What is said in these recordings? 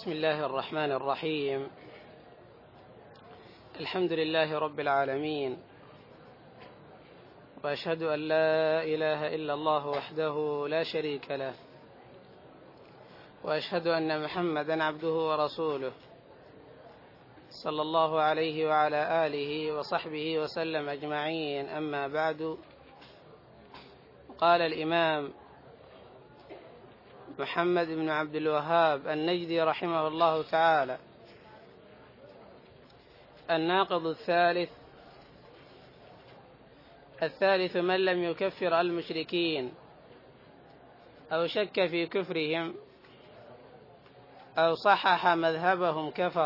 بسم الله الرحمن الرحيم. الحمد لله رب العالمين، وأشهد أن لا إله إلا الله وحده لا شريك له، وأشهد أن محمدًا عبده ورسوله صلى الله عليه وعلى آله وصحبه وسلم أجمعين. أما بعد، قال الإمام محمد بن عبد الوهاب النجدي رحمه الله تعالى: الناقض الثالث من لم يكفر المشركين أو شك في كفرهم أو صحح مذهبهم كفر.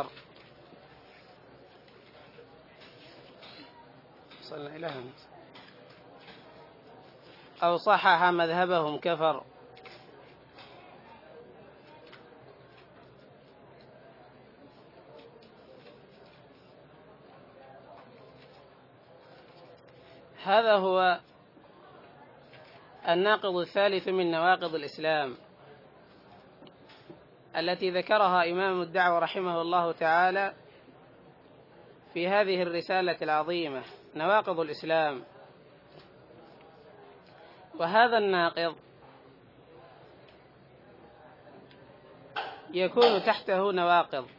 أو صحح مذهبهم كفر. هذا هو الناقض الثالث من نواقض الإسلام التي ذكرها إمام الدعوة رحمه الله تعالى في هذه الرسالة العظيمة، نواقض الإسلام. وهذا الناقض يكون تحته نواقض،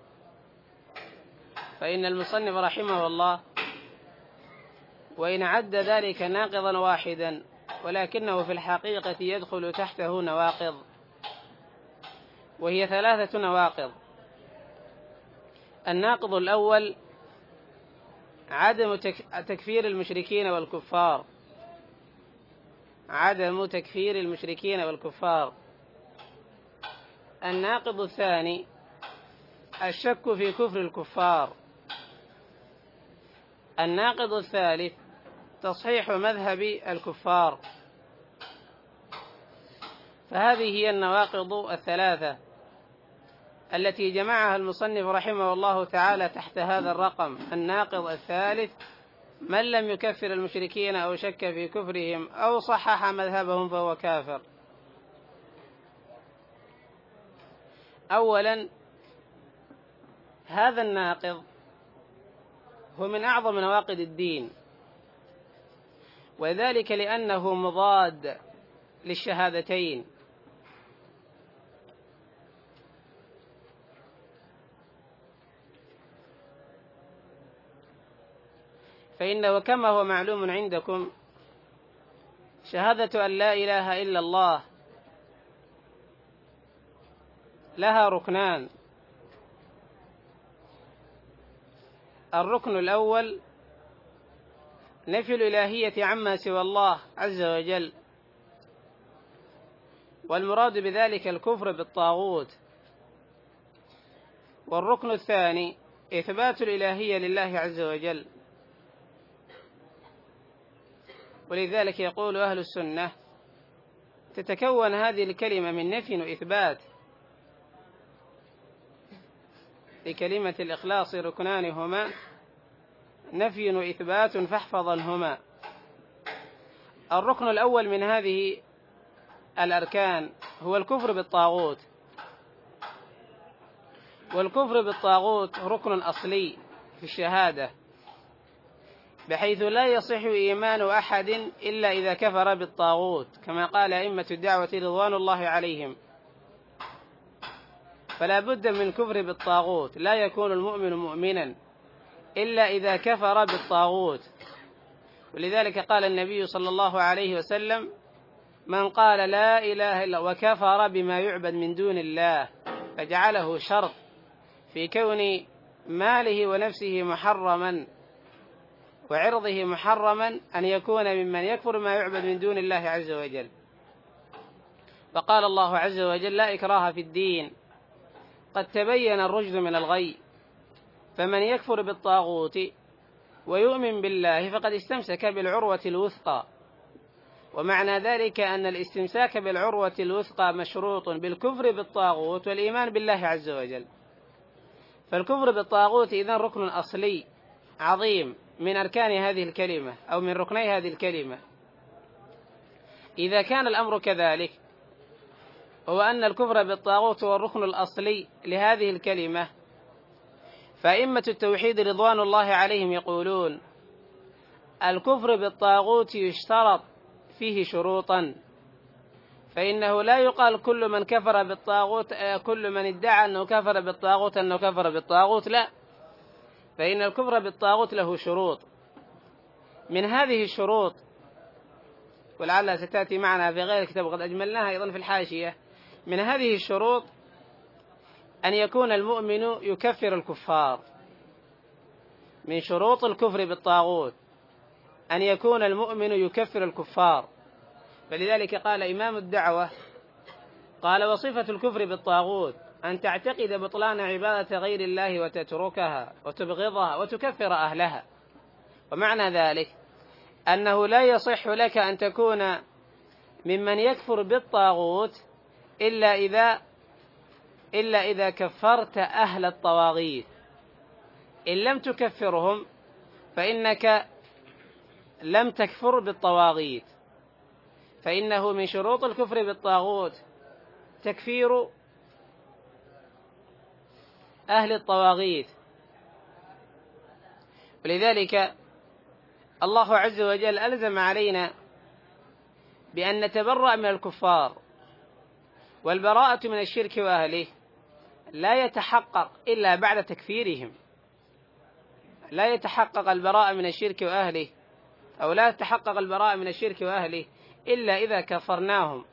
فإن المصنف رحمه الله وإن عد ذلك ناقضا واحدا، ولكنه في الحقيقة يدخل تحته نواقض، وهي 3 نواقض. الناقض الأول عدم تكفير المشركين والكفار، عدم تكفير المشركين والكفار. الناقض الثاني الشك في كفر الكفار. الناقض الثالث تصحيح مذهب الكفار. فهذه هي النواقض 3 التي جمعها المصنف رحمه الله تعالى تحت هذا الرقم: الناقض الثالث من لم يكفر المشركين أو شك في كفرهم أو صحح مذهبهم فهو كافر. أولا، هذا الناقض هو من أعظم نواقض الدين، وذلك لأنه مضاد للشهادتين. فإنه كما هو معلوم عندكم شهادة أن لا إله إلا الله لها ركنان: الركن الأول نفي الإلهية عما سوى الله عز وجل، والمراد بذلك الكفر بالطاغوت. والركن الثاني إثبات الإلهية لله عز وجل. ولذلك يقول أهل السنة تتكون هذه الكلمة من نفي وإثبات. لكلمة الإخلاص ركنان هما: نفي وإثبات فاحفظنهما. الركن الأول من هذه الأركان هو الكفر بالطاغوت. والكفر بالطاغوت ركن أصلي في الشهادة، بحيث لا يصح إيمان أحد إلا إذا كفر بالطاغوت، كما قال أئمة الدعوة رضوان الله عليهم. فلا بد من كفر بالطاغوت، لا يكون المؤمن مؤمنا إلا إذا كفر بالطاغوت. ولذلك قال النبي صلى الله عليه وسلم: من قال لا إله إلا وكفر بما يعبد من دون الله، فجعله شرط في كون ماله ونفسه محرما وعرضه محرما أن يكون ممن يكفر ما يعبد من دون الله عز وجل. فقال الله عز وجل: لا إكراه في الدين، قد تبين الرشد من الغي، فمن يكفر بالطاغوت ويؤمن بالله فقد استمسك بالعروة الوثقى. ومعنى ذلك أن الاستمساك بالعروة الوثقى مشروط بالكفر بالطاغوت والإيمان بالله عز وجل. فالكفر بالطاغوت إذن ركن أصلي عظيم من أركان هذه الكلمة أو من ركني هذه الكلمة. إذا كان الأمر كذلك هو أن الكفر بالطاغوت هو الركن الأصلي لهذه الكلمة. فأئمة التوحيد رضوان الله عليهم يقولون: الكفر بالطاغوت يشترط فيه شروطا، فإنه لا يقال كل من كفر بالطاغوت كل من ادعى أنه كفر بالطاغوت أنه كفر بالطاغوت، لا، فإن الكفر بالطاغوت له شروط. من هذه الشروط، ولعلها ستأتي معنا في غير الكتاب وقد أجملناها أيضا في الحاشية، من هذه الشروط أن يكون المؤمن يكفر الكفار. من شروط الكفر بالطاغوت أن يكون المؤمن يكفر الكفار. فلذلك قال إمام الدعوة، قال: وصفة الكفر بالطاغوت أن تعتقد بطلان عبادة غير الله وتتركها وتبغضها وتكفر أهلها. ومعنى ذلك أنه لا يصح لك أن تكون ممن يكفر بالطاغوت إلا إذا كفرت أهل الطواغيت. إن لم تكفرهم فإنك لم تكفر بالطواغيت، فإنه من شروط الكفر بالطاغوت تكفير أهل الطواغيت. ولذلك الله عز وجل ألزم علينا بأن نتبرأ من الكفار، والبراءة من الشرك وأهله لا يتحقق إلا بعد تكفيرهم. لا يتحقق البراءة من الشرك وأهله، أو لا تتحقق البراءة من الشرك وأهله إلا إذا كفرناهم.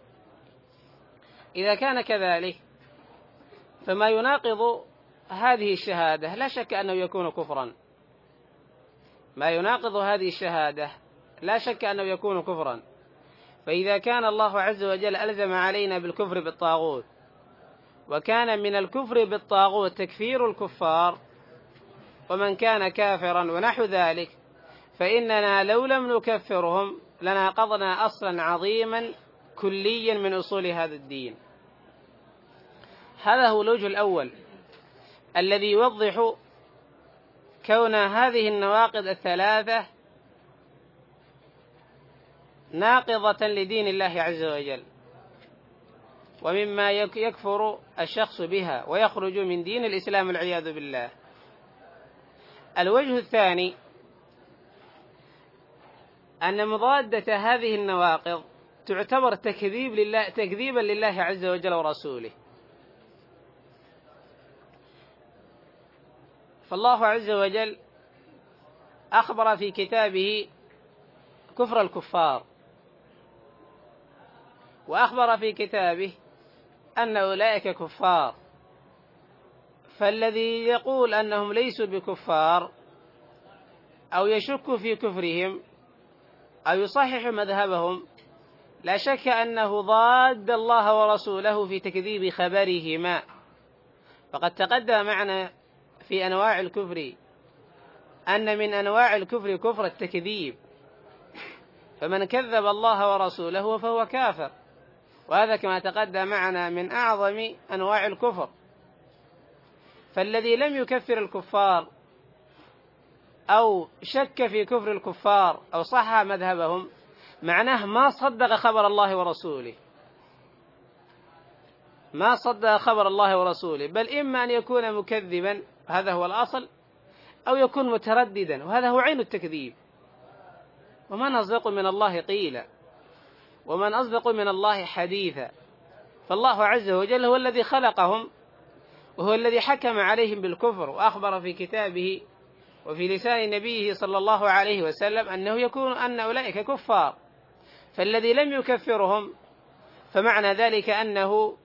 إذا كان كذلك فما يناقض هذه الشهادة لا شك أنه يكون كفرا. ما يناقض هذه الشهادة لا شك أنه يكون كفرا. فإذا كان الله عز وجل ألزم علينا بالكفر بالطاغوت، وكان من الكفر بالطاغوت تكفير الكفار ومن كان كافرا ونحو ذلك، فإننا لو لم نكفرهم لناقضنا أصلا عظيما كليا من أصول هذا الدين. هذا هو الوجه الأول الذي يوضح كون هذه النواقض الثلاثة ناقضة لدين الله عز وجل، ومما يكفر الشخص بها ويخرج من دين الإسلام والعياذ بالله. الوجه الثاني أن مضادة هذه النواقض تعتبر تكذيبا لله عز وجل ورسوله. فالله عز وجل أخبر في كتابه كفر الكفار، وأخبر في كتابه أن أولئك كفار. فالذي يقول أنهم ليسوا بكفار أو يشك في كفرهم أو يصحح مذهبهم لا شك أنه ضاد الله ورسوله في تكذيب خبرهما. فقد تقدم معنا في أنواع الكفر أن من أنواع الكفر كفر التكذيب، فمن كذب الله ورسوله فهو كافر، وهذا كما تقدم معنا من أعظم أنواع الكفر. فالذي لم يكفر الكفار أو شك في كفر الكفار أو صح مذهبهم معناه ما صدق خبر الله ورسوله، ما صدق خبر الله ورسوله، بل إما أن يكون مكذبا هذا هو الأصل، أو يكون مترددا وهذا هو عين التكذيب. ومن أصدق من الله قيلا ومن أصدق من الله حديثا. فالله عز وجل هو الذي خلقهم وهو الذي حكم عليهم بالكفر، وأخبر في كتابه وفي لسان نبيه صلى الله عليه وسلم أن أولئك كفار. فالذي لم يكفرهم فمعنى ذلك أنه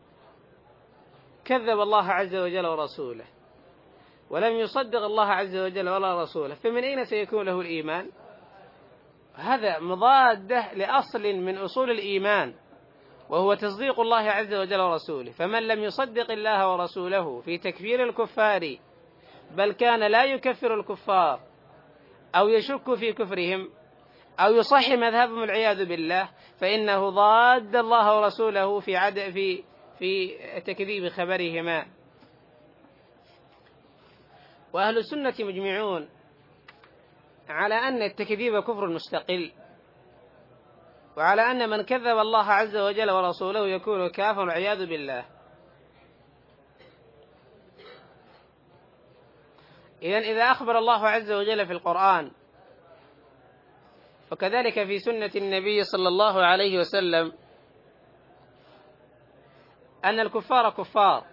كذب الله عز وجل ورسوله ولم يصدق الله عز وجل ولا رسوله، فمن أين سيكون له الإيمان؟ هذا مضادة لأصل من أصول الإيمان، وهو تصديق الله عز وجل ورسوله. فمن لم يصدق الله ورسوله في تكفير الكفار بل كان لا يكفر الكفار أو يشك في كفرهم أو يصح مذهبهم والعياذ بالله، فإنه ضاد الله ورسوله في تكذيب خبرهما. وأهل السنة مجمعون على أن التكذيب كفر مستقل، وعلى أن من كذب الله عز وجل ورسوله يكون كافر والعياذ بالله. إذن إذا أخبر الله عز وجل في القرآن وكذلك في سنة النبي صلى الله عليه وسلم أن الكفار كفار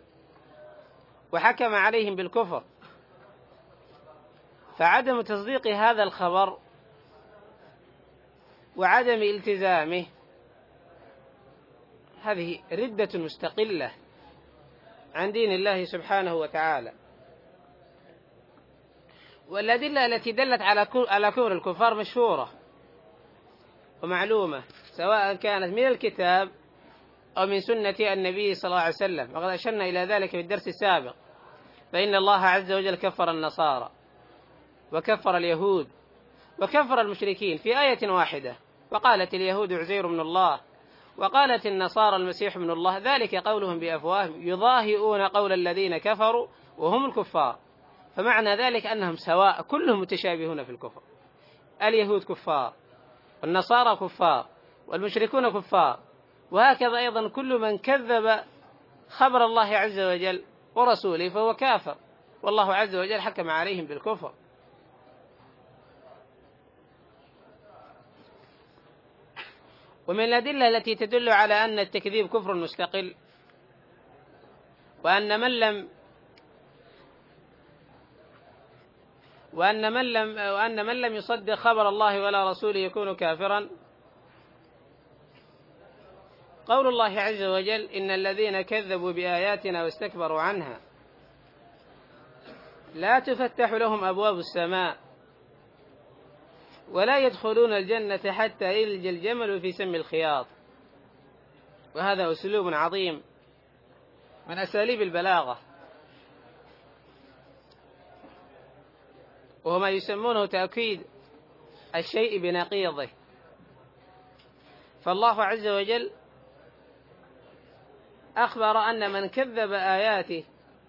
وحكم عليهم بالكفر، فعدم تصديق هذا الخبر وعدم التزامه هذه ردة مستقلة عن دين الله سبحانه وتعالى. والأدلة التي دلت على كفر الكفار مشهورة ومعلومة، سواء كانت من الكتاب أو من سنة النبي صلى الله عليه وسلم، وقد أشرنا إلى ذلك في الدرس السابق. فإن الله عز وجل كفر النصارى وكفر اليهود وكفر المشركين في آية واحدة، وقالت اليهود عزير بن الله وقالت النصارى المسيح ابن الله، ذلك قولهم بأفواههم يضاهئون قول الذين كفروا وهم الكفار. فمعنى ذلك أنهم سواء، كلهم متشابهون في الكفر، اليهود كفار والنصارى كفار والمشركون كفار، وهكذا أيضا كل من كذب خبر الله عز وجل ورسوله فهو كافر، والله عز وجل حكم عليهم بالكفر. ومن الأدلة التي تدل على أن التكذيب كفر مستقل، وأن من لم يصدق خبر الله ولا رسوله يكون كافرا، قول الله عز وجل إن الذين كذبوا بآياتنا واستكبروا عنها لا تفتح لهم أبواب السماء ولا يدخلون الجنة حتى يلج الجمل في سم الخياط. وهذا أسلوب عظيم من أساليب البلاغة، وهو ما يسمونه تأكيد الشيء بنقيضه. فالله عز وجل أخبر أن من كذب آياته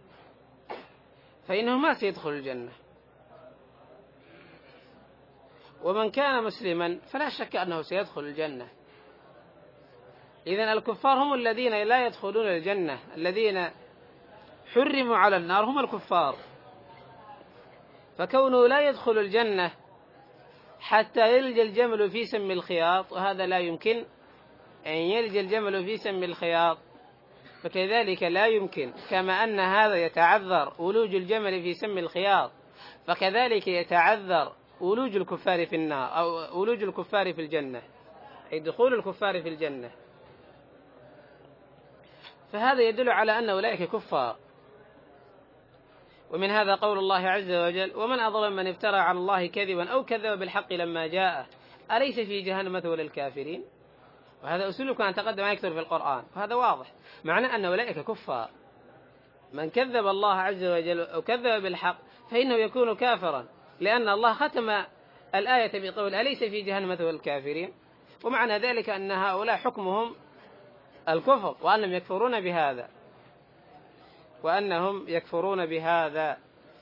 فإنه ما سيدخل الجنة، ومن كان مسلما فلا شك أنه سيدخل الجنة. إذن الكفار هم الذين لا يدخلون الجنة، الذين حرموا على النار هم الكفار، فكونه لا يدخل الجنة حتى يلج الجمل في سم الخياط، وهذا لا يمكن أن يلج الجمل في سم الخياط، فكذلك لا يمكن كما أن هذا يتعذر ولوج الجمل في سم الخياط، فكذلك يتعذر ولوج الكفار في النار أو ولوج الكفار في الجنة، أي دخول الكفار في الجنة. فهذا يدل على أن أولئك كفار. ومن هذا قول الله عز وجل ومن أظلم من افترى على الله كذبا أو كذب بالحق لما جاءه أليس في جهنم مثوى للكافرين. وهذا أسلوب كان تقدم يكثر في القرآن، وهذا واضح معنى أن أولئك كفار. من كذب الله عز وجل أو كذب بالحق فإنه يكون كافرا، لأن الله ختم الآية بقول أليس في جهنم مثوى للكافرين، ومعنى ذلك أن هؤلاء حكمهم الكفر وأنهم يكفرون بهذا.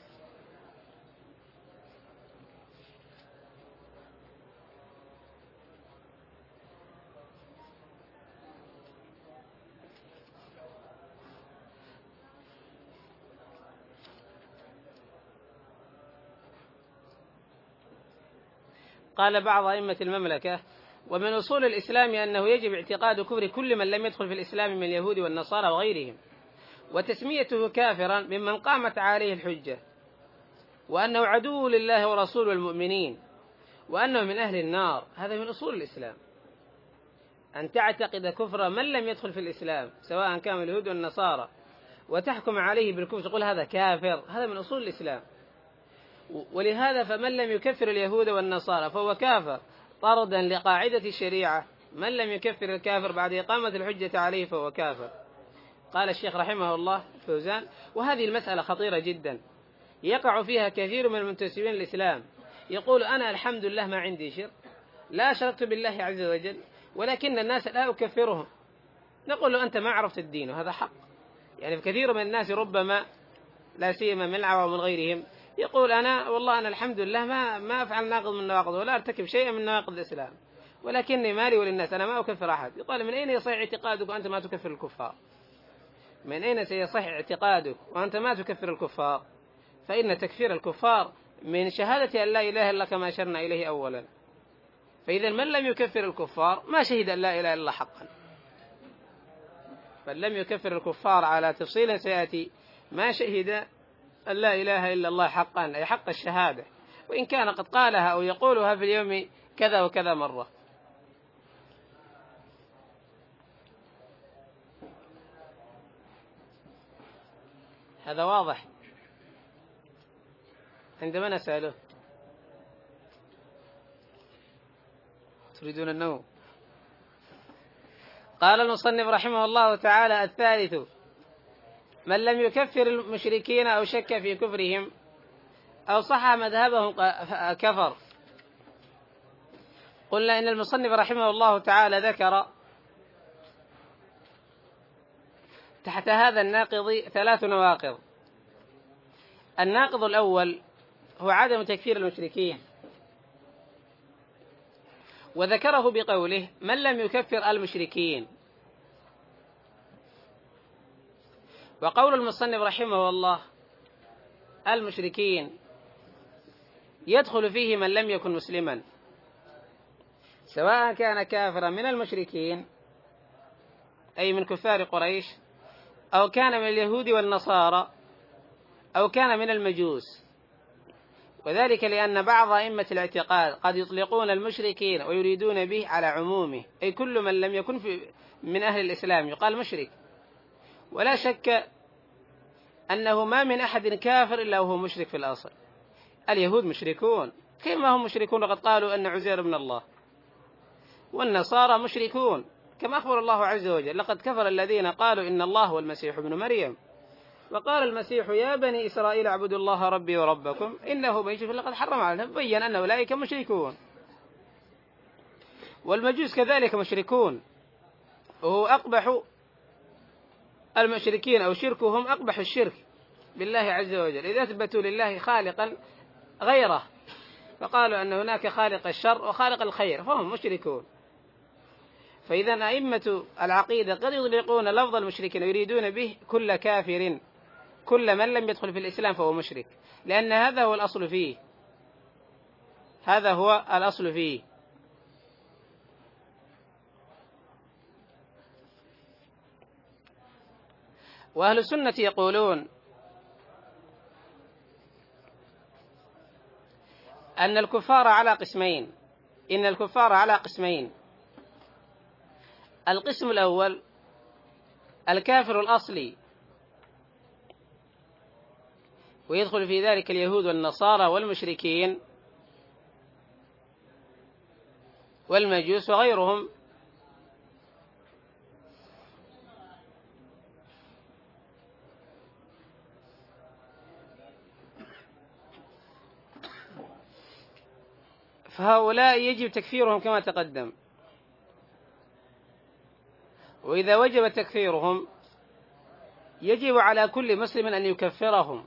قال بعض أئمة المملكة ومن أصول الإسلام أنه يجب اعتقاد كفر كل من لم يدخل في الإسلام من اليهود والنصارى وغيرهم، وتسميته كافرا ممن قامت عليه الحجة، وأنه عدو لله ورسوله والمؤمنين، وأنه من أهل النار. هذا من أصول الإسلام، أن تعتقد كفر من لم يدخل في الإسلام سواء كان من اليهود والنصارى وتحكم عليه بالكفر، تقول هذا كافر. هذا من أصول الإسلام. ولهذا فمن لم يكفر اليهود والنصارى فهو كافر طردا لقاعدة الشريعة، من لم يكفر الكافر بعد إقامة الحجة عليه فهو كافر. قال الشيخ رحمه الله فوزان وهذه المسألة خطيرة جدا يقع فيها كثير من المنتسبين للإسلام، يقول أنا الحمد لله ما عندي شرك، لا أشركت بالله عز وجل، ولكن الناس لا أكفرهم. نقول له أنت ما عرفت الدين، وهذا حق. يعني كثير من الناس ربما لا سيما من العوام ومن غيرهم يقول أنا والله أنا الحمد لله ما أفعل ناقض من نواقض ولا أرتكب شيئا من نواقض الإسلام، ولكني مالي وللناس، أنا ما أكفر أحد. يقال من أين يصح اعتقادك وأنت ما تكفر الكفار؟ من أين سيصح اعتقادك وأنت ما تكفر الكفار؟ فإن تكفير الكفار من شهادة أن لا إله إلا كما أشرنا إليه أولا. فإذا من لم يكفر الكفار ما شهد أن لا إله إلا حقا، بل لم يكفر الكفار على تفصيل سيأتي، ما شهد أن لا إله إلا الله حقا، أي حق الشهادة، وإن كان قد قالها أو يقولها في اليوم كذا وكذا مرة. هذا واضح عندما نسأله. تريدون النوم؟ قال المصنف رحمه الله تعالى: الثالث من لم يكفر المشركين أو شك في كفرهم أو صح مذهبهم كفر. قلنا إن المصنف رحمه الله تعالى ذكر تحت هذا الناقض 3 نواقض. الناقض الأول هو عدم تكفير المشركين، وذكره بقوله: من لم يكفر المشركين. وقول المصنف رحمه الله المشركين يدخل فيه من لم يكن مسلما، سواء كان كافرا من المشركين أي من كفار قريش، أو كان من اليهود والنصارى، أو كان من المجوس. وذلك لأن بعض أئمة الاعتقاد قد يطلقون المشركين ويريدون به على عمومه، أي كل من لم يكن من أهل الإسلام يقال مشرك. ولا شك أنه ما من أحد كافر إلا وهو مشرك في الأصل. اليهود مشركون، كيف ما هم مشركون وقد قالوا أن عزير ابن الله؟ والنصارى مشركون كما أخبر الله عز وجل: لقد كفر الذين قالوا إن الله هو المسيح ابن مريم، وقال المسيح يا بني إسرائيل اعبدوا الله ربي وربكم إنه من يشرك لقد حرم عليه. بين أن أولئك مشركون. والمجوس كذلك مشركون، وهو أقبح المشركين أو شركهم أقبح الشرك بالله عز وجل، إذا أثبتوا لله خالقا غيره، فقالوا أن هناك خالق الشر وخالق الخير، فهم مشركون. فإذا أئمة العقيدة قد يطلقون لفظ المشركين ويريدون به كل كافر، كل من لم يدخل في الإسلام فهو مشرك، لأن هذا هو الأصل فيه، هذا هو الأصل فيه. وأهل السنة يقولون أن الكفار على قسمين، إن الكفار على قسمين: القسم الأول الكافر الأصلي، ويدخل في ذلك اليهود والنصارى والمشركين والمجوس وغيرهم. فهؤلاء يجب تكفيرهم كما تقدم، وإذا وجب تكفيرهم يجب على كل مسلم أن يكفرهم،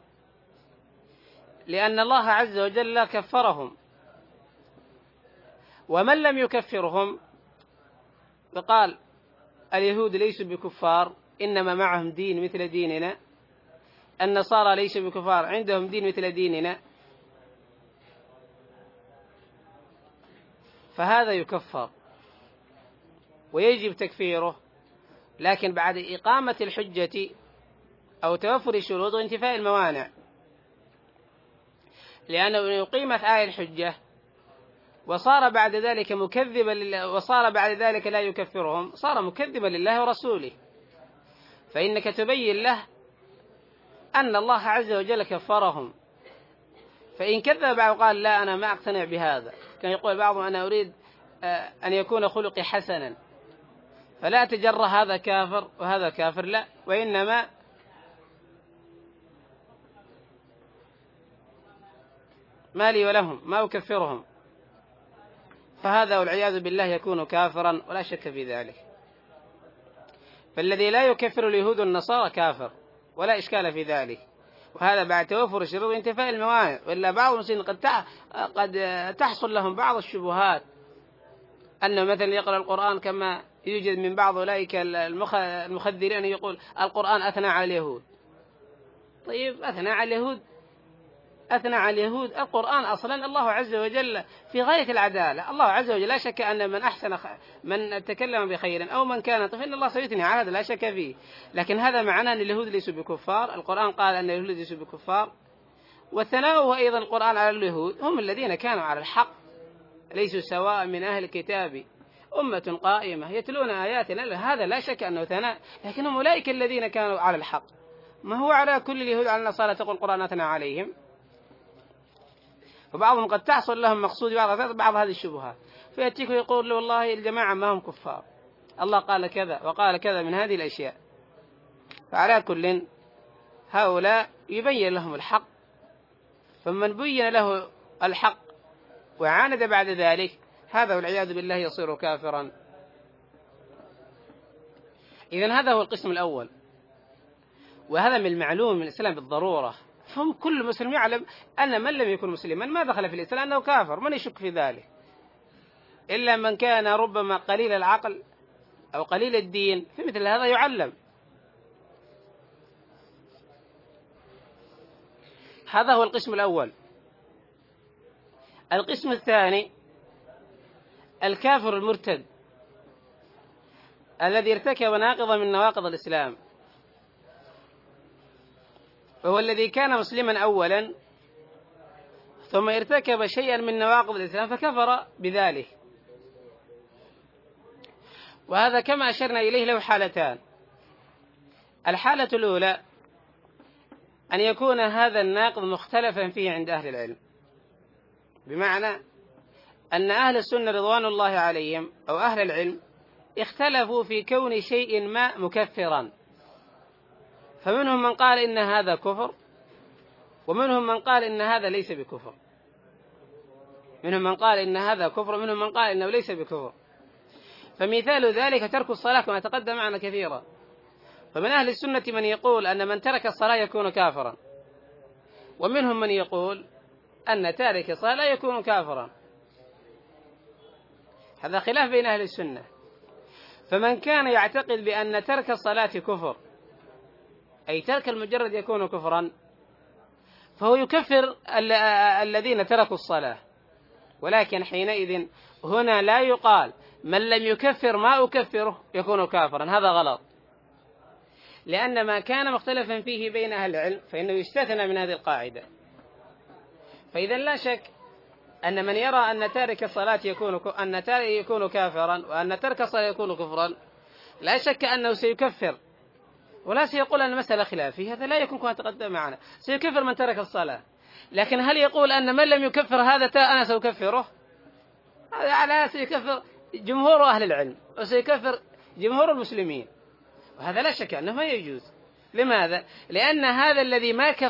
لأن الله عز وجل كفرهم. ومن لم يكفرهم فقال اليهود ليسوا بكفار إنما معهم دين مثل ديننا، النصارى ليسوا بكفار عندهم دين مثل ديننا، فهذا يكفر ويجب تكفيره، لكن بعد إقامة الحجة أو توفر الشروط وانتفاء الموانع. لأنه إن أقيمت الحجة وصار بعد ذلك مكذبا لله، وصار بعد ذلك لا يكفرهم، صار مكذبا لله ورسوله، فإنك تبين له أن الله عز وجل كفرهم. فإن كذب بعض قال لا أنا ما أقتنع بهذا، كان يقول بعضهم أنا أريد أن يكون خلقي حسنا، فلا تجرى هذا كافر وهذا كافر، لا، وإنما ما لي ولهم ما أكفرهم، فهذا والعياذ بالله يكون كافرا ولا شك في ذلك. فالذي لا يكفر اليهود والنصارى كافر ولا إشكال في ذلك، وهذا بعد توفر الشروط وانتفاء الموانع. وإلا بعض المسلمين قد تحصل لهم بعض الشبهات أنه مثلا يقرأ القرآن كما يوجد من بعض أولئك المخذرين يقول القرآن أثنى على اليهود. طيب أثنى على اليهود، أثنى على اليهود. القرآن أصلا الله عز وجل في غاية العدالة. الله عز وجل لا شك أن من تكلم بخير أو من كان فإن الله سيثني على هذا، لا شك فيه. لكن هذا معناه أن اليهود ليسوا بكفار. القرآن قال أن اليهود ليسوا بكفار. والثناء أيضا القرآن على اليهود هم الذين كانوا على الحق، ليسوا سواء من أهل الكتاب أمة قائمة يتلون آياتنا، هذا لا شك أنه ثناء. لكنهم أولئك الذين كانوا على الحق. ما هو على كل اليهود على النصارى تقول القرآن أثنى عليهم؟ وبعضهم قد تحصل لهم مقصود بعض هذه الشبهات، فيأتيك ويقول له والله الجماعة ما هم كفار، الله قال كذا وقال كذا من هذه الأشياء. فعلى كل هؤلاء يبين لهم الحق، فمن بين له الحق وعاند بعد ذلك هذا والعياذ بالله يصير كافرا. إذن هذا هو القسم الأول، وهذا من المعلوم من الإسلام بالضرورة. فهم كل مسلم يعلم أن من لم يكن مسلما ما دخل في الإسلام أنه كافر، من يشك في ذلك إلا من كان ربما قليل العقل أو قليل الدين، في مثل هذا يعلم. هذا هو القسم الأول. القسم الثاني الكافر المرتد الذي ارتكب ناقضا من نواقض الإسلام، وهو الذي كان مسلما أولا ثم ارتكب شيئا من نواقض الإسلام فكفر بذلك. وهذا كما أشرنا إليه له حالتان. الحالة الأولى أن يكون هذا الناقض مختلفا فيه عند أهل العلم، بمعنى أن أهل السنة رضوان الله عليهم أو أهل العلم اختلفوا في كون شيء ما مكفرا، فمنهم من قال إن هذا كفر، ومنهم من قال إن هذا ليس بكفر. منهم من قال إن هذا كفر، ومنهم من قال إنه ليس بكفر. فمثال ذلك ترك الصلاة كما تقدم معنا كثيرا. فمن أهل السنة من يقول أن من ترك الصلاة يكون كافرا، ومنهم من يقول أن تارك الصلاة لا يكون كافرا. هذا خلاف بين أهل السنة. فمن كان يعتقد بأن ترك الصلاة كفر، أي ترك المجرد يكون كفرا، فهو يكفر الذين تركوا الصلاة. ولكن حينئذ هنا لا يقال من لم يكفر ما أكفره يكون كافرا، هذا غلط، لأن ما كان مختلفا فيه بين أهل العلم فإنه يستثنى من هذه القاعدة. فإذا لا شك أن من يرى أن تارك الصلاة يكون كافرا، وأن ترك الصلاة يكون كفرا، لا شك أنه سيكفر، ولا سيقول أن المسألة خلافية، هذا لا يكون كما تقدم معنا، سيكفر من ترك الصلاة. لكن هل يقول أن من لم يكفر هذا أنا سأكفره؟ هذا سيكفر جمهور أهل العلم وسيكفر جمهور المسلمين، وهذا لا شك أنه ما يجوز. لماذا؟ لأن هذا الذي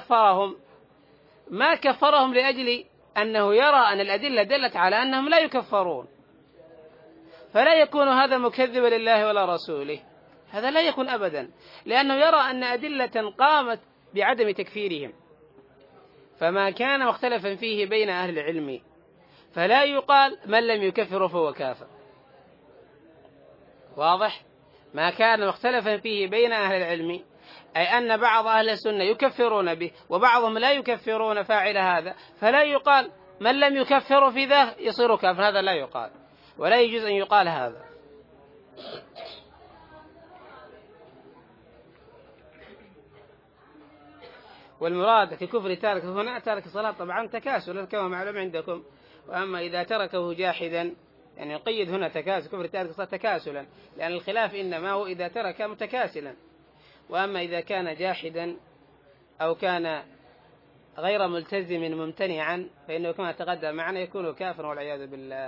ما كفرهم لأجل أنه يرى أن الأدلة دلت على أنهم لا يكفرون، فلا يكون هذا مكذبا لله ولا رسوله، هذا لا يكون أبدا، لأنه يرى أن أدلة قامت بعدم تكفيرهم. فما كان مختلفا فيه بين أهل العلم فلا يقال من لم يكفر فهو كافر. واضح؟ ما كان مختلفا فيه بين أهل العلم أي أن بعض أهل السنة يكفرون به وبعضهم لا يكفرون فاعل هذا، فلا يقال من لم يكفر في ذا يصير كافر، هذا لا يقال، ولا يجوز أن يقال هذا. والمراد في كفر تارك هنا تارك الصلاة طبعا تكاسلا كما معلوم عندكم، وأما إذا تركه جاحدا يعني يقيد هنا تكاسل، كفر تارك الصلاة تكاسلا، لأن الخلاف إنما هو إذا ترك متكاسلا، وأما إذا كان جاحدا أو كان غير ملتزم ممتنعا فإنه كما تقدم معنا يكون كافرا والعياذ بالله.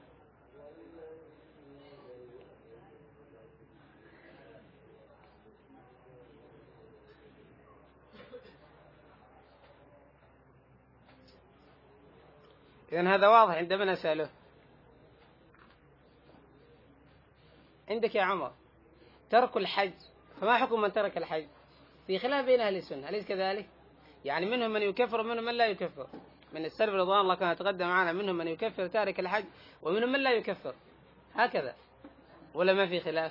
إذن هذا واضح عندما نسأله. عندك يا عمر ترك الحج، فما حكم من ترك الحج؟ في خلاف بين أهل السنة، أليس كذلك؟ يعني منهم من يكفر ومنهم من لا يكفر، من السلف رضوان الله كما تقدم معنا منهم من يكفر تارك الحج ومنهم من لا يكفر، هكذا ولا ما في خلاف؟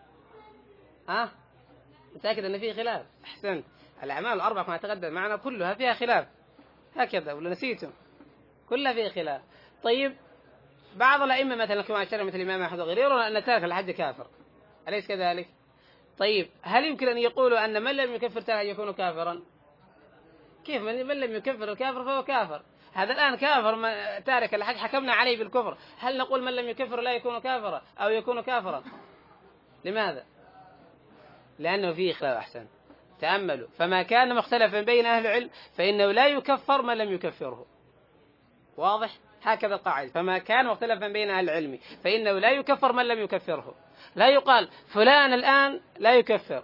متأكد أن فيه خلاف؟ أحسنت. الأعمال الأربعة كما تقدم معنا كلها فيها خلاف، هكذا ولا نسيتم؟ كلها فيها خلاف. طيب بعض الأئمة مثلا كما أشار مثل الإمام أحمد وغيره يرون أن تارك الحج كافر، أليس كذلك؟ طيب هل يمكن أن يقولوا أن من لم يكفر تارك يكون كافرا؟ كيف من لم يكفر الكافر فهو كافر؟ هذا الآن كافر تارك الحج حكمنا عليه بالكفر، هل نقول من لم يكفر لا يكون كافرا أو يكون كافرا؟ لماذا؟ لأنه فيه خلاف. أحسن، تأملوا. فما كان مختلفا بين أهل العلم فإنه لا يكفر من لم يكفره. واضح؟ هكذا القاعدة، فما كان مختلفا بين أهل العلم فإنه لا يكفر من لم يكفره. لا يقال فلان الآن لا يكفر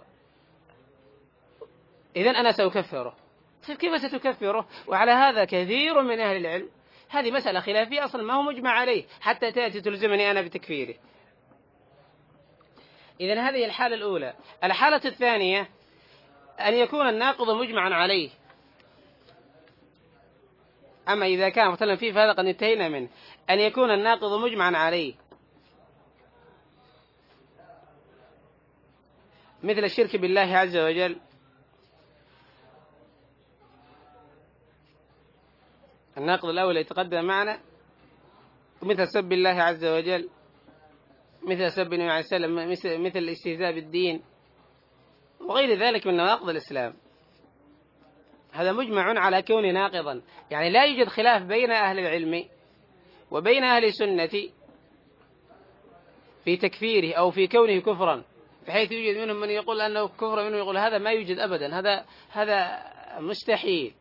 إذن أنا سأكفره. كيف ستكفره؟ وعلى هذا كثير من أهل العلم، هذه مسألة خلافية أصلا ما هو مجمع عليه حتى تأتي تلزمني أنا بتكفيره. إذن هذه الحالة الأولى. الحالة الثانية أن يكون الناقض مجمعا عليه. أما إذا كان مثلا فيه فهذا قد انتهينا منه. أن يكون الناقض مجمعا عليه مثل الشرك بالله عز وجل، الناقض الأول يتقدم معنا، مثل سب الله عز وجل، مثل سب النبي عليه السلام، مثل الاستهزاء بالدين وغير ذلك من نواقض الإسلام. هذا مجمع على كونه ناقضا، يعني لا يوجد خلاف بين أهل العلم وبين أهل السنة في تكفيره أو في كونه كفرا، بحيث يوجد منهم من يقول أنه كفر منهم يقول هذا ما يوجد أبدا، هذا مستحيل.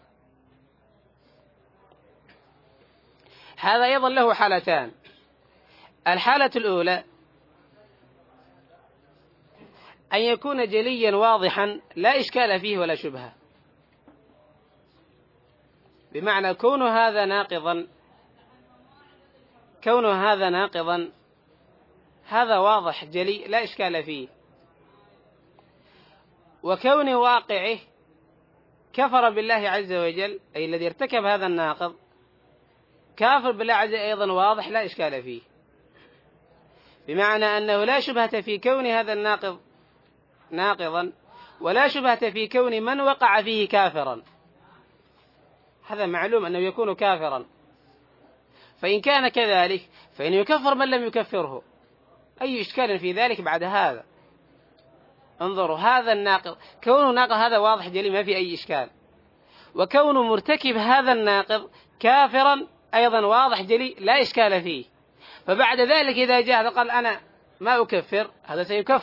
هذا أيضا له حالتان. الحالة الأولى أن يكون جليا واضحا لا إشكال فيه ولا شبهة، بمعنى كون هذا ناقضا هذا واضح جلي لا إشكال فيه، وكون واقعه كفر بالله عز وجل، أي الذي ارتكب هذا الناقض كافر بالله عز وجل أيضا واضح لا إشكال فيه، بمعنى أنه لا شبهة في كون هذا الناقض ناقضا ولا شبهة في كون من وقع فيه كافرا. هذا معلوم أنه يكون كافرا، فإن كان كذلك فإنه يكفر من لم يكفره. أي إشكال في ذلك بعد هذا؟ انظروا، هذا الناقض كونه ناقض هذا واضح جلي ما في أي إشكال، وكونه مرتكب هذا الناقض كافرا أيضا واضح جلي لا إشكال فيه. فبعد ذلك إذا جاء قال أنا ما أكفر، هذا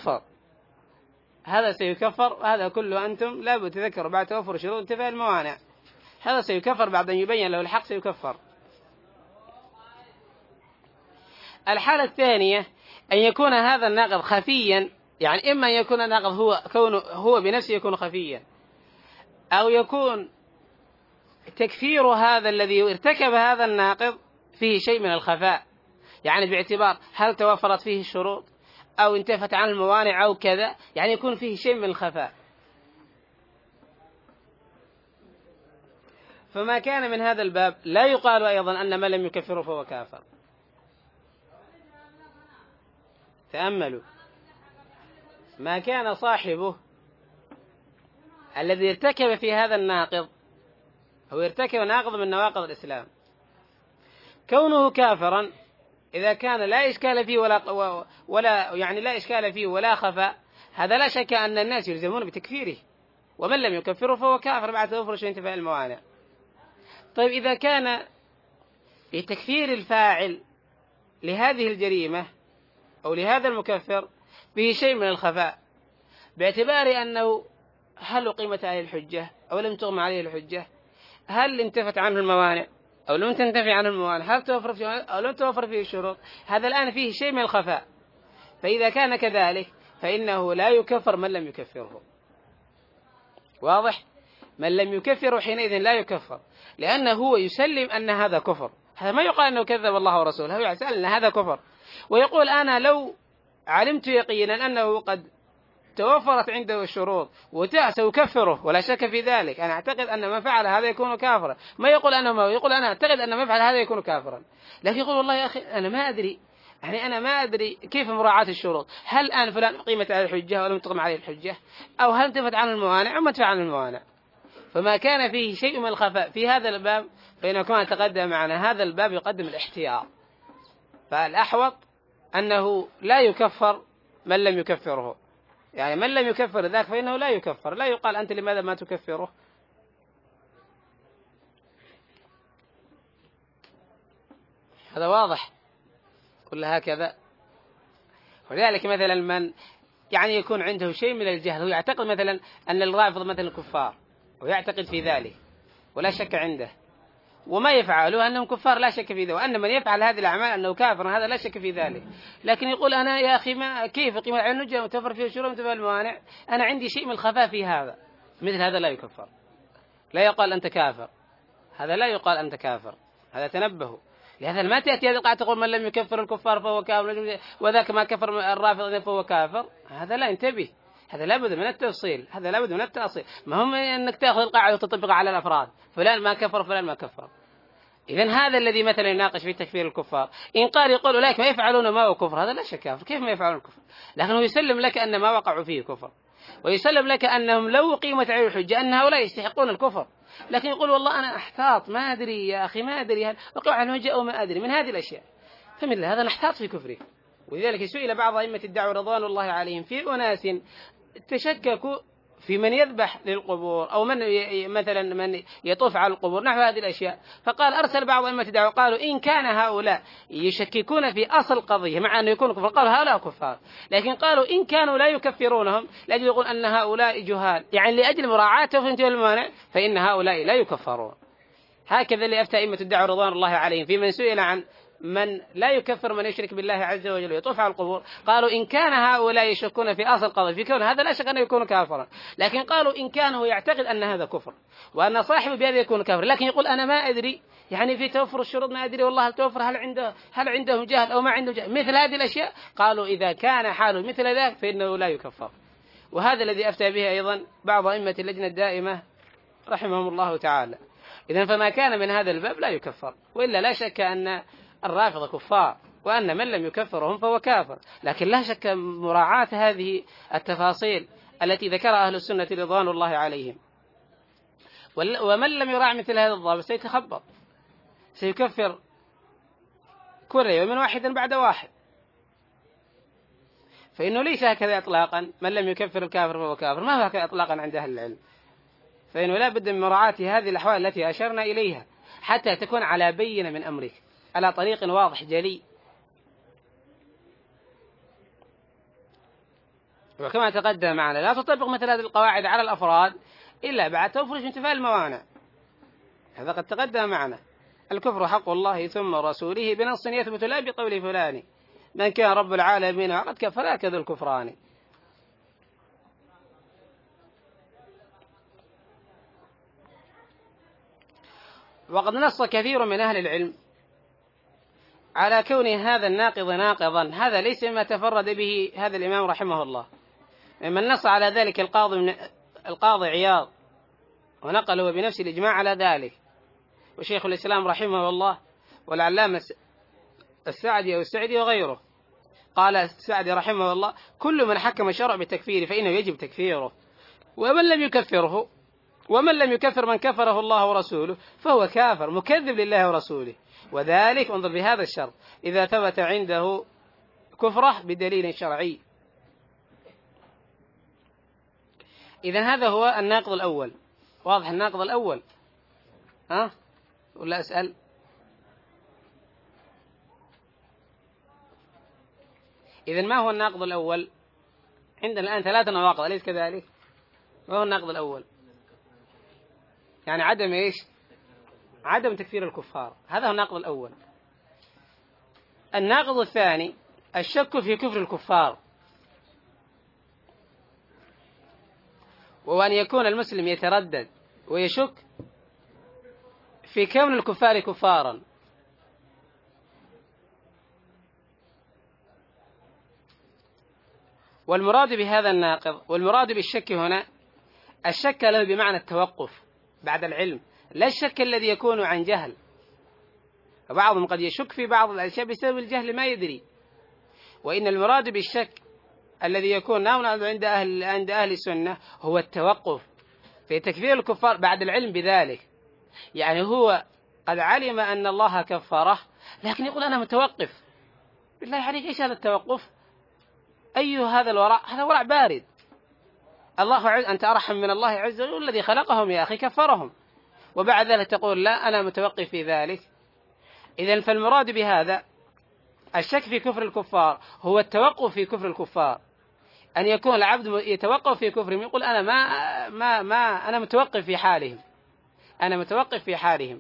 سيكفر، وهذا كله أنتم لا بد تذكروا بعد توفر شروط انتفاء الموانع، هذا سيكفر بعد أن يبين له الحق سيكفر. الحالة الثانية أن يكون هذا الناقض خفيا، يعني إما أن يكون الناقض هو بنفسه يكون خفيا، أو يكون تكفير هذا الذي ارتكب هذا الناقض فيه شيء من الخفاء، يعني باعتبار هل توفرت فيه الشروط أو انتفت عنه الموانع أو كذا، يعني يكون فيه شيء من الخفاء. فما كان من هذا الباب لا يقال أيضا أن من لم يكفره فهو كافر. تأملوا، ما كان صاحبه الذي ارتكب في هذا الناقض هو ارتكب ناقض من نواقض الإسلام، كونه كافرا إذا كان لا إشكال فيه لا إشكال فيه ولا خفاء، هذا لا شك أن الناس يلزمون بتكفيره، ومن لم يكفره فهو كافر بعد توفر شيء انتفاء الموانع. طيب إذا كان في تكفير الفاعل لهذه الجريمة أو لهذا المكفر فيه شيء من الخفاء، باعتبار أنه هل أقيمت عليه الحجة أو لم تقم عليه الحجة، هل انتفت عنه الموانع أو لم تنتفي عنه الموانع، هل توفر فيه أو لم توفر فيه الشروط، هذا الآن فيه شيء من الخفاء. فإذا كان كذلك فإنه لا يكفر من لم يكفره. واضح؟ من لم يكفره حينئذ لا يكفر، لأنه هو يسلم أن هذا كفر، هذا ما يقال أنه كذب الله ورسوله، هو يسأل أن هذا كفر، ويقول أنا لو علمت يقينا أنه قد توفرت عنده الشروط سأكفره ولا شك في ذلك، أنا أعتقد أن من فعل هذا يكون كافرا. ما يقول أنا أعتقد أن من فعل هذا يكون كافرا، لكن يقول والله يا أخي أنا ما أدري، يعني أنا ما أدري كيف مراعاة الشروط، هل الآن فلان قيمة على الحجة ولم تقم عليه الحجة، أو هل انتفت عن الموانع أو ما انتفت عن الموانع. فما كان فيه شيء من الخفاء في هذا الباب فإنه كما تقدم معنا هذا الباب يقدم الاحتياط، فالأحوط أنه لا يكفر من لم يكفره، يعني من لم يكفر ذاك فإنه لا يكفر، لا يقال أنت لماذا ما تكفره. هذا واضح كل هكذا. ولذلك مثلا من يعني يكون عنده شيء من الجهل، هو يعتقد مثلا أن الرافضة مثلا كفار ويعتقد في ذلك ولا شك عنده، وما يفعله أنهم كفار لا شك في ذلك، وأن من يفعل هذه الأعمال أنه كافر هذا لا شك في ذلك. لكن يقول أنا يا أخي ما كيف قيمة على النجوم وتفر فيه الشروط وتفر الموانع، أنا عندي شيء من الخفاء في هذا، مثل هذا لا يكفر، لا يقال أنت كافر، هذا لا يقال أنت كافر، هذا تنبهوا. لهذا ما تأتي هذه القاعدة تقول من لم يكفر الكفار فهو كافر وذاك ما كفر الرافض فهو كافر، هذا لا انتبه، هذا لابد من التفصيل، هذا لابد من التأصيل، ما هم أنك تأخذ القاعدة وتطبقها على الأفراد، فلان ما كفر فلان ما كفر. إذن هذا الذي مثلا يناقش في تكفير الكفار إن قال يقول أولئك ما يفعلون ما هو كفر، هذا لا شك كافر، كيف ما يفعلون الكفر؟ لكنه يسلم لك أن ما وقعوا فيه كفر، ويسلم لك أنهم لو قيمت عليه الحجة أن هؤلاء يستحقون الكفر، لكن يقول والله أنا أحتاط ما أدري يا أخي ما أدري هل وقع عن الحجة أو ما أدري من هذه الأشياء، فمثل هذا نحتاط في كفره. ولذلك سئل بعض أئمة الدعوة رضوان الله عليهم في أناس تشككوا في من يذبح للقبور أو من مثلا من يطوف على القبور نحو هذه الأشياء، فقال أرسل بعض أئمة الدعوة قالوا إن كان هؤلاء يشككون في أصل القضية مع أن يكونوا كفار قالوا هؤلاء كفار، لكن قالوا إن كانوا لا يكفرونهم لأجل يقول أن هؤلاء جهال، يعني لأجل مراعاتهم في المانع فإن هؤلاء لا يكفرون. هكذا اللي أفتى أئمة الدعوة رضوان الله عليهم في من سئل عن من لا يكفر من يشرك بالله عز وجل ويطوف على القبور، قالوا إن كان هؤلاء يشكون في أصل القضية في كون هذا لا شك أنه يكون كافرا، لكن قالوا إن كانه يعتقد أن هذا كفر وأن صاحبه بهذا يكون كافر، لكن يقول أنا ما أدري يعني في توفر الشروط ما أدري والله توفر هل عندهم جهل أو ما عنده جهل، مثل هذه الأشياء قالوا إذا كان حاله مثل ذلك فإنه لا يكفر. وهذا الذي أفتى به أيضا بعض أئمة اللجنة الدائمة رحمهم الله تعالى. إذن فما كان من هذا الباب لا يكفر، وإلا لا شك أن الرافضة كفار وأن من لم يكفرهم فهو كافر، لكن لا شك مراعاة هذه التفاصيل التي ذكرها أهل السنة رضوان الله عليهم. ومن لم يراع مثل هذا الضابط سيتخبط، سيكفر كل يوم واحدا بعد واحد، فإنه ليس هكذا إطلاقا، من لم يكفر الكافر فهو كافر، ما هو هكذا إطلاقا عند أهل العلم، فإنه لا بد من مراعاة هذه الأحوال التي أشرنا إليها حتى تكون على بينة من أمرك على طريق واضح جلي. وكما تقدم معنا لا تطبق مثل هذه القواعد على الأفراد إلا بعد توفر انتفاء الموانع، هذا قد تقدم معنا. الكفر حق الله ثم رسوله بنص يثبت لا بقول فلان من كان رب العالمين وقد كفر هكذا الكفران. وقد نص كثير من أهل العلم على كون هذا الناقض ناقضا، هذا ليس مما تفرد به هذا الإمام رحمه الله، من نص على ذلك القاضي عياض ونقله بنفس الإجماع على ذلك، وشيخ الإسلام رحمه الله والعلامة السعدي أو السعدي وغيره. قال السعدي رحمه الله كل من حكم الشرع بالتكفير فإنه يجب تكفيره، ومن لم يكفر من كفره الله ورسوله فهو كافر مكذب لله ورسوله، وذلك انظر بهذا الشرط إذا ثبت عنده كفره بدليل شرعي. إذن هذا هو الناقض الأول، واضح الناقض الأول ولا أسأل؟ إذن ما هو الناقض الأول؟ عندنا الآن 3 نواقض أليس كذلك؟ ما هو الناقض الأول؟ يعني عدم إيش؟ عدم تكفير الكفار، هذا هو الناقض الأول. الناقض الثاني الشك في كفر الكفار، وأن يكون المسلم يتردد ويشك في كون الكفار كفارا. والمراد بهذا الناقض والمراد بالشك هنا الشك له بمعنى التوقف بعد العلم، لا الشك الذي يكون عن جهل، فبعضهم قد يشك في بعض الأشياء بسبب الجهل ما يدري، وإن المراد بالشك الذي يكون نوعا عند أهل السنة هو التوقف في تكفير الكفار بعد العلم بذلك. يعني هو قد علم أن الله كفره، لكن يقول أنا متوقف. بالله عليك إيش هذا التوقف؟ أي هذا الورع؟ هذا ورع بارد. الله عز أنت أرحم من الله عز وجل الذي خلقهم يا أخي كفرهم، وبعد ذلك تقول لا أنا متوقف في ذلك. إذن فالمراد بهذا الشك في كفر الكفار هو التوقف في كفر الكفار، أن يكون العبد يتوقف في كفرهم، يقول أنا أنا متوقف في حالهم، أنا متوقف في حالهم.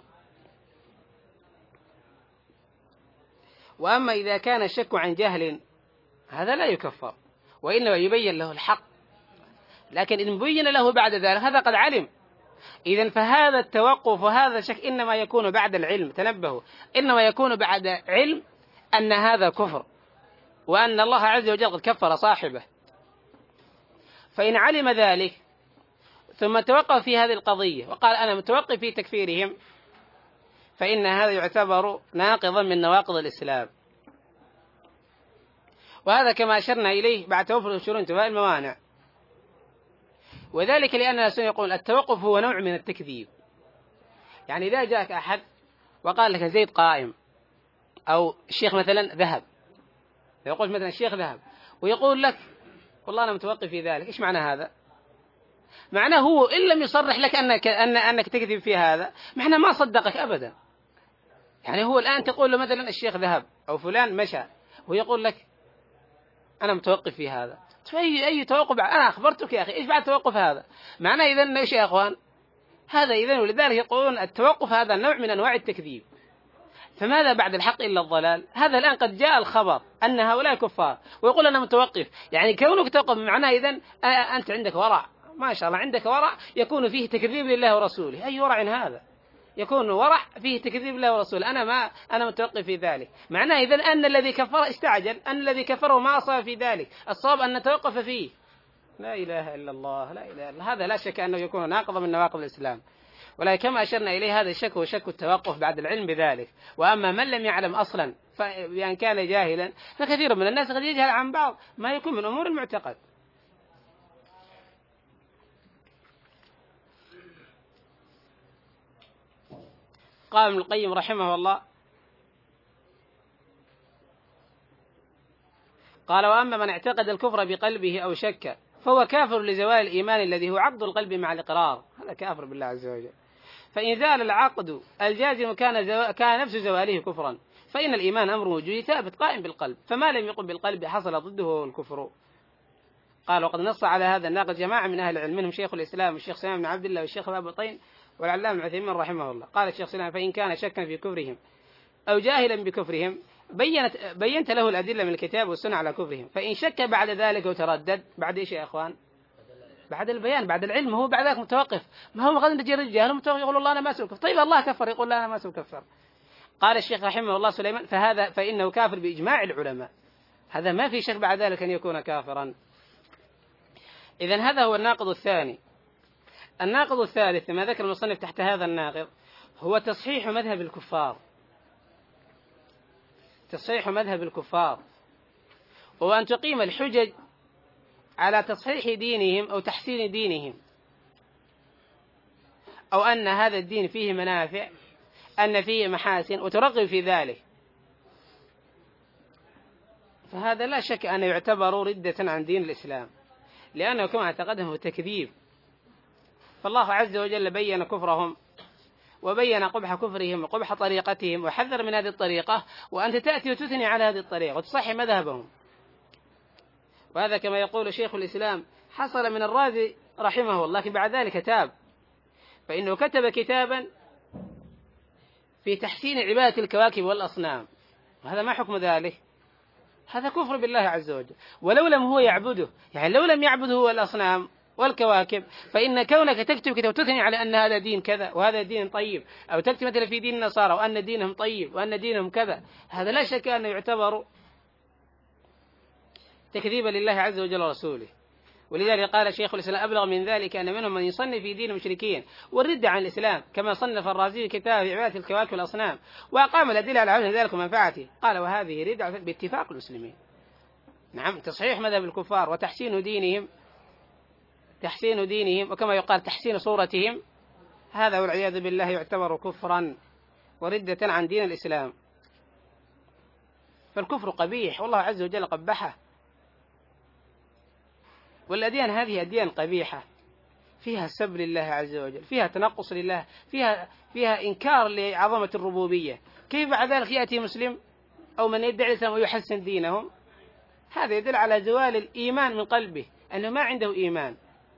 وأما إذا كان الشك عن جهل هذا لا يكفر، وإنما يبين له الحق، لكن إن بين له بعد ذلك هذا قد علم. إذن فهذا التوقف وهذا الشك إنما يكون بعد العلم، تنبهوا، إنما يكون بعد علم أن هذا كفر وأن الله عز وجل قد كفر صاحبه. فإن علم ذلك ثم توقف في هذه القضية وقال أنا متوقف في تكفيرهم، فإن هذا يعتبر ناقضا من نواقض الإسلام. وهذا كما أشرنا إليه بعد توفر الشروط انتفاء الموانع، وذلك لأن السنة يقول التوقف هو نوع من التكذيب. يعني إذا جاءك أحد وقال لك زيد قائم أو الشيخ مثلا ذهب، يقول مثلا الشيخ ذهب ويقول لك والله أنا متوقف في ذلك، إيش معنى هذا؟ معناه هو إن لم يصرح لك أنك تكذب في هذا، معناه ما صدقك أبدا. يعني هو الآن تقول له مثلا الشيخ ذهب أو فلان مشى ويقول لك أنا متوقف في هذا، أي توقف؟ أنا أخبرتك يا أخي، إيش بعد توقف هذا؟ معناه إذن إيش يا أخوان؟ هذا إذن، ولذلك يقولون التوقف هذا نوع من أنواع التكذيب. فماذا بعد الحق إلا الضلال؟ هذا الآن قد جاء الخبر أن هؤلاء كفار ويقول أنا متوقف، يعني كونك توقف معناه إذن أنت عندك ورع، ما شاء الله عندك ورع يكون فيه تكذيب لله ورسوله. أي ورع هذا؟ يكون ورع فيه تكذيب لله ورسوله، أنا متوقف في ذلك. معناه إذن أن الذي كفر استعجل، أن الذي كفره ما أصاب في ذلك، الصواب أن نتوقف فيه. لا إله إلا الله، لا إله إلا الله. هذا لا شك أنه يكون ناقضا من نواقض الإسلام، ولكن كما أشرنا إليه هذا الشك هو شك التوقف بعد العلم بذلك. وأما من لم يعلم أصلا فإن كان جاهلا، فكثير من الناس قد يجهل عن بعض ما يكون من أمور المعتقد. قال ابن القيم رحمه الله قال وأما من اعتقد الكفر بقلبه أو شك فهو كافر لزوال الإيمان الذي هو عقد القلب مع الإقرار، هذا كافر بالله عز وجل. فإن زال العقد الجازم كان نفس زواله كفرا، فإن الإيمان أمر وجودي ثابت قائم بالقلب، فما لم يقم بالقلب حصل ضده هو الكفر. قال وقد نص على هذا الناقد جماعة من أهل العلم منهم شيخ الإسلام والشيخ سلام بن عبد الله والشيخ أبو طين والعلامة ابن عثيمين رحمه الله. قال الشيخ سلام فإن كان شكا في كفرهم أو جاهلا بكفرهم بينت له الأدلة من الكتاب والسنة على كفرهم. فإن شك بعد ذلك وتردد، بعد إيش يا أخوان؟ بعد البيان، بعد العلم، هو بعد ذلك متوقف. ما هو غدا يجي الرجال متوقف يقول الله أنا ما سوكفر، طيب الله كفر يقول لا أنا ما سوكفر. قال الشيخ رحمه الله سليمان فإنه كافر بإجماع العلماء، هذا ما في شك بعد ذلك أن يكون كافرا. إذن هذا هو الناقض الثاني. الناقض الثالث ما ذكر المصنف تحت هذا الناقض هو تصحيح مذهب الكفار، تصحيح مذهب الكفار، وأن تقيم الحجج على تصحيح دينهم أو تحسين دينهم، أو أن هذا الدين فيه منافع، أن فيه محاسن، وترغب في ذلك. فهذا لا شك أن يعتبر ردة عن دين الإسلام، لأنه كما اعتقدهم تكذيب. فالله عز وجل بين كفرهم وبين قبح كفرهم وقبح طريقتهم وحذر من هذه الطريقة، وأنت تأتي وتثني على هذه الطريقة وتصحي مذهبهم. وهذا كما يقول شيخ الإسلام حصل من الرازي رحمه الله، لكن بعد ذلك تاب، فإنه كتب كتابا في تحسين عبادة الكواكب والأصنام. وهذا ما حكم ذلك؟ هذا كفر بالله عز وجل. ولو لم هو يعبده، يعني لو لم يعبده هو الأصنام والكواكب، فإن كونك تكتب كتاب وتثني على أن هذا دين كذا وهذا دين طيب، أو تكتب مثلا في دين النصارى وأن دينهم طيب وأن دينهم كذا، هذا لا شك أنه يعتبر تكذيبا لله عز وجل ورسوله. ولذلك قال شيخ الإسلام أبلغ من ذلك أن منهم من يصنف في دين المشركين والرد عن الإسلام، كما صنف الرازي كتاب في عبادة الكواكب والأصنام وأقام الأدلة على عدم ذلك ومنفعته. قال وهذه ردعة باتفاق المسلمين. نعم، تصحيح مذهب الكفار وتحسين دينهم، تحسين دينهم، وكما يقال تحسين صورتهم، هذا والعياذ بالله يعتبر كفرا وردة عن دين الإسلام. فالكفر قبيح والله عز وجل قبحه، والأديان هذه أديان قبيحة فيها سب لله عز وجل، فيها تنقص لله، فيها إنكار لعظمة الربوبية. كيف بعد ذلك يأتي مسلم أو من يدعي الإسلام ويحسن دينهم؟ هذا يدل على زوال الإيمان من قلبه، أنه ما عنده إيمان.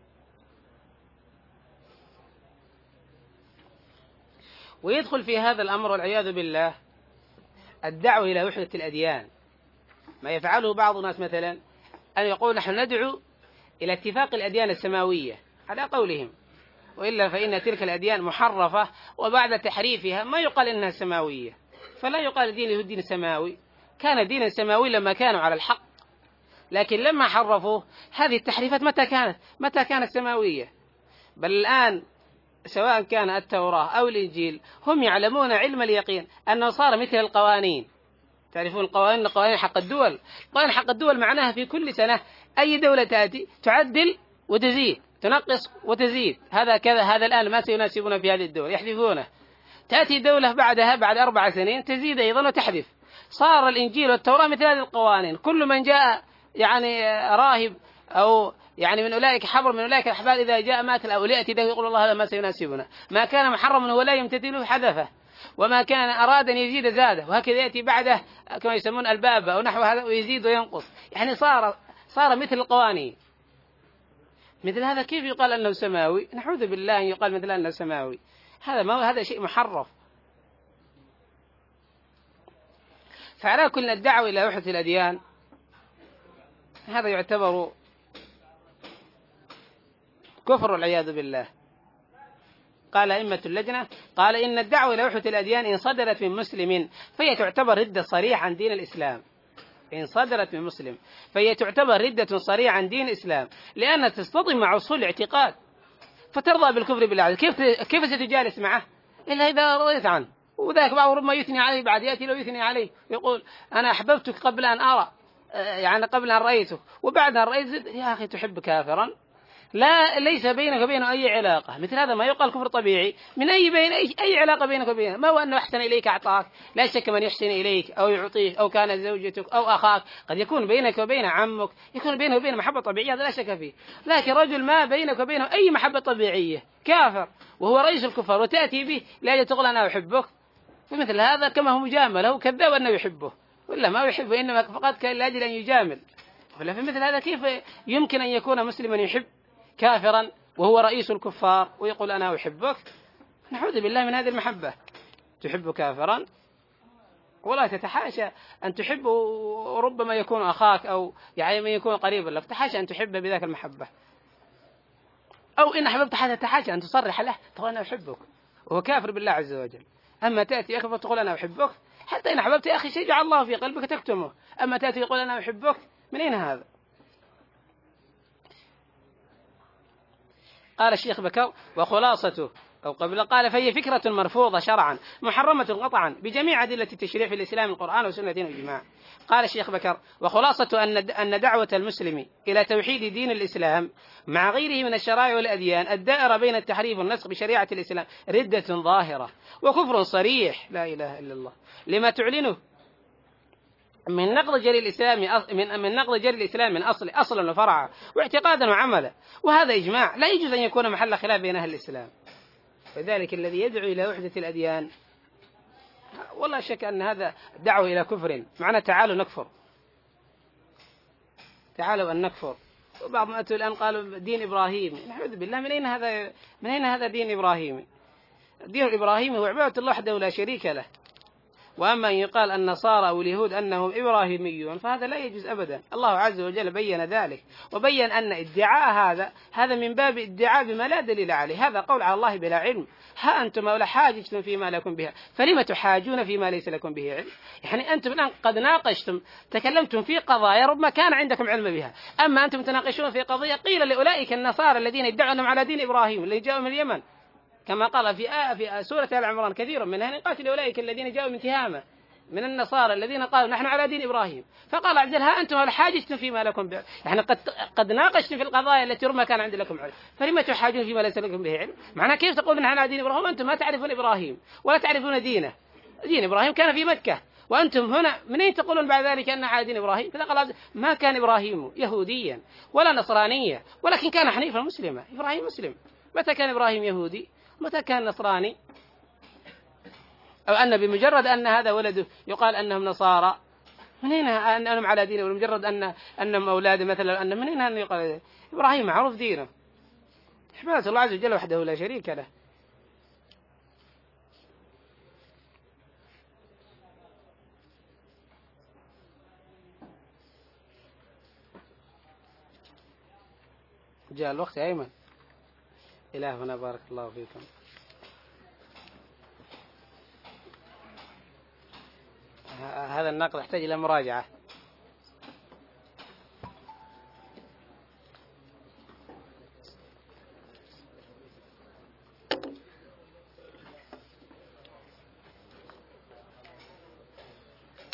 ويدخل في هذا الأمر والعياذ بالله الدعوة إلى وحدة الأديان. ما يفعله بعض الناس مثلا أن يقول نحن ندعو إلى اتفاق الأديان السماوية على قولهم، وإلا فإن تلك الأديان محرفة، وبعد تحريفها ما يقال إنها سماوية، فلا يقال دين اليهود دين سماوي، كان دينا سماوي لما كانوا على الحق، لكن لما حرفوه هذه التحريفات متى كانت سماوية؟ بل الآن سواء كان التوراة أو الإنجيل هم يعلمون علم اليقين أنه صار مثل القوانين. تعرفون القوانين حق الدول، قوانين حق الدول معناها في كل سنة أي دولة تأتي تعدل وتزيد، تنقص وتزيد، هذا كذا، هذا الآن ما سيناسبون في هذه الدول يحذفونه. تأتي دولة بعدها بعد 4 سنين تزيد أيضا وتحذف. صار الإنجيل والتوراة مثل هذه القوانين، كل من جاء يعني راهب أو يعني من أولئك حبر من أولئك الأحبار إذا جاء مات أو يأتي ده يقول الله هذا ما سيناسبنا، ما كان محرما ولا يمتثله حذفه، وما كان أراد أن يزيد زاده، وهكذا يأتي بعده كما يسمون الباب أو نحو هذا ويزيد وينقص. يعني صار مثل القوانين. مثل هذا كيف يقال أنه سماوي؟ نعوذ بالله أن يقال مثل أنه سماوي، هذا شيء محرف. فعلى كل الدعوة إلى وحدة الأديان هذا يعتبر كفر والعياذ بالله. قال أئمة اللجنة قال إن الدعوة إلى وحدة الأديان إن صدرت من مسلم فهي تعتبر ردة صريحة عن دين الإسلام. إن صدرت من مسلم فهي تعتبر ردة صريحة عن دين الإسلام، لأنها تصطدم مع أصول الاعتقاد، فترضى بالكفر بالله. كيف ستجالس معه إلا إذا رضيت عنه؟ وذاك بعض ربما يثني عليه، بعد يأتي لو يثني عليه يقول أنا أحببتك قبل أن أرى، يعني قبل أن رأيتك، وبعد أن رأيت يا أخي تحب كافرا ليس بينك وبينه أي علاقة. مثل هذا ما يقال كفر طبيعي، من أي علاقة بينك وبينه، ما هو أنه أحسن إليك أعطاك، لا شك من يحسن إليك أو يعطيك أو كانت زوجتك أو أخاك، قد يكون بينك وبين عمك، يكون بينه وبينه محبة طبيعية، هذا لا شك فيه. لكن رجل ما بينك وبينه أي محبة طبيعية، كافر وهو رئيس الكفار، وتأتي به لا تقول أنا أحبك، فمثل هذا كما هو مجامل، هو كذاب أنه يحبه ولا ما يحبه، إنما فقط كان لأجل أن يجامل. ولا في مثل هذا كيف يمكن أن يكون مسلما يحب كافرا وهو رئيس الكفار ويقول أنا أحبك؟ نعوذ بالله من هذه المحبة. تحب كافرا ولا تتحاشى أن تحب، وربما يكون أخاك أو يعني من يكون قريبا لك، تحاشى أن تحب بذاك المحبة، أو إن أحببت حتى تحاشى أن تصرح له تقول أنا أحبك وهو كافر بالله عز وجل. أما تأتي أخي فتقول أنا أحبك، حتى إن أحببت يا أخي شيء جعل الله في قلبك تكتمه، أما تأتي يقول أنا أحبك، من أين هذا؟ قال الشيخ بكر وخلاصته أو قبل قال فهي فكرة مرفوضة شرعا محرمة قطعا بجميع أدلة التشريع في الإسلام القرآن والسنة والإجماع. قال الشيخ بكر وخلاصة أن دعوة المسلم إلى توحيد دين الإسلام مع غيره من الشرائع والأديان الدائرة بين التحريف والنسخ بشريعة الإسلام ردة ظاهرة وكفر صريح لا إله إلا الله، لما تعلنه من نقض جري الإسلام من نقض جري الإسلام من أصلا وفرعا واعتقادا وعملا، وهذا إجماع لا يجوز أن يكون محل خلاف بين أهل الإسلام. وذلك الذي يدعو إلى وحدة الأديان ولا شك أن هذا دعوة إلى كفر، معنى تعالوا نكفر، تعالوا أن نكفر. وبعض ما أتوا الآن قالوا دين إبراهيم، نعوذ بالله، من أين هذا دين إبراهيم؟ الدين الإبراهيمي هو عبادة الله وحده لا شريك له. وأما أن يقال النصارى واليهود أنهم إبراهيميون فهذا لا يجوز أبدا. الله عز وجل بين ذلك وبين أن ادعاء هذا من باب ادعاء بما لا دليل عليه، هذا قول على الله بلا علم. ها أنتم أولا حاججتم فيما لكم بها فلما تحاجون فيما ليس لكم به علم؟ يعني أنتم الآن قد ناقشتم تكلمتم في قضايا ربما كان عندكم علم بها، أما أنتم تناقشون في قضية قيل لأولئك النصارى الذين يدعون أنهم على دين إبراهيم اللي جاءوا من اليمن، كما قال في سورة آل عمران كثير منها نقاتل أولئك الذين جاءوا من تهامة، من النصارى الذين قالوا نحن على دين إبراهيم، فقال عز وجل ها أنتم هل حاجتم فيما لكم به، يعني قد ناقشتم في القضايا التي ربما كان عند لكم علم، فلما تحاجون فيما ليس لكم به علم؟ معناه كيف تقول نحن على دين إبراهيم وأنتم ما تعرفون إبراهيم ولا تعرفون دينه؟ دين إبراهيم كان في مكة وأنتم هنا، منين تقولون بعد ذلك أن على دين إبراهيم؟ كذا قال ما كان إبراهيم يهوديا ولا نصرانيا ولكن كان حنيفا مسلما. إبراهيم مسلم. متى كان إبراهيم يهودي؟ متى كان نصراني؟ أو أن بمجرد أن هذا ولده يقال أنهم نصارى، منين أنهم على دينه؟ بمجرد أنهم أولاد مثلا، أن منين أن يقال إبراهيم معروف دينه؟ عبادة الله عز وجل وحده لا شريك له. جاء الوقت يا أيمن. إلهنا بارك الله فيكم. هذا النقد يحتاج إلى مراجعة.